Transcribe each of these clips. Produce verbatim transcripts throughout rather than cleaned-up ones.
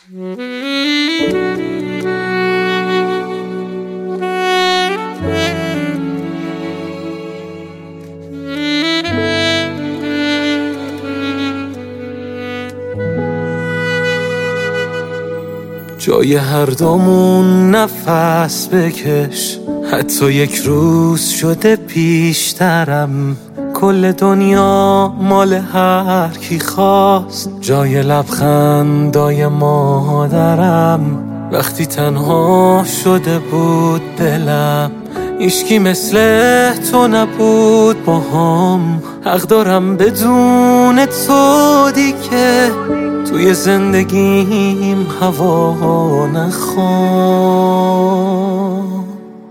جای هر دومون نفس بکش، حتی یک روز شده پیشترم. کل دنیا مال هر کی خواست، جای لبخندای مادرم. وقتی تنها شده بود دلم، هیچکی مثل تو نبود باهام. حق دارم بدون تو دیگه توی زندگیم هوا نخوام.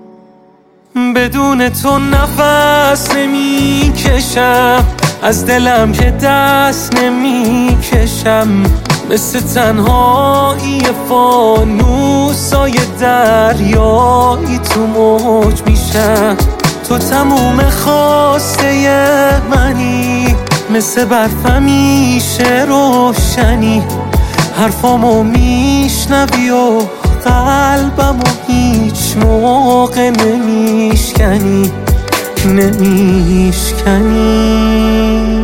بدون تو نفس نمی کشم، از دلم که دست نمی کشم. مثل تنهایی فانوسای دریایی تو موج میشم. تو تموم خواسته منی، مثل برف همیشه روشنی. حرفامو میشنوی و قلبمو هیچ موقع نمیشکنی نمیشکنی.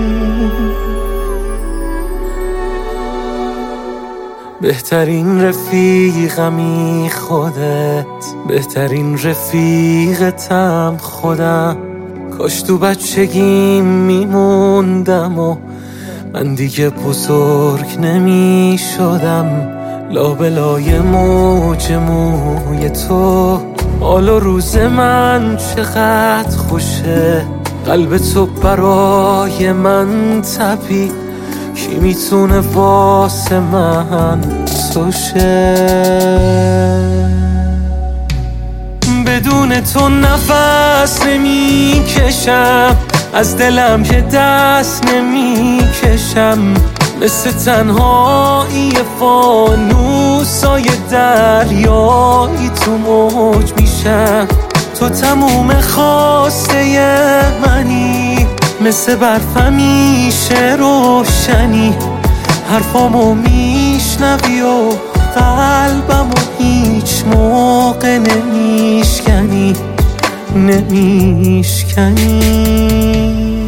بهترین رفیقمی خودت، بهترین رفیقتم خودم. کاش تو بچگیم میموندم و من دیگه بزرگ نمی شدم. لابلای موج موی تو، حال و روز من چقدر خوشه. قلب تو برای من تپید، کی میتونه واسه من تو شه؟ بدون تو نفس نمی کشم، از دلم که دست نمی کشم. مثل تنهایی فانوسای دریایی تو موج میشم. تو تموم خواسته منی، مثل برف همیشه روشنی. حرفامو میشنوی و قلبمو هیچ موقع نمیشکنی نمیشکنی.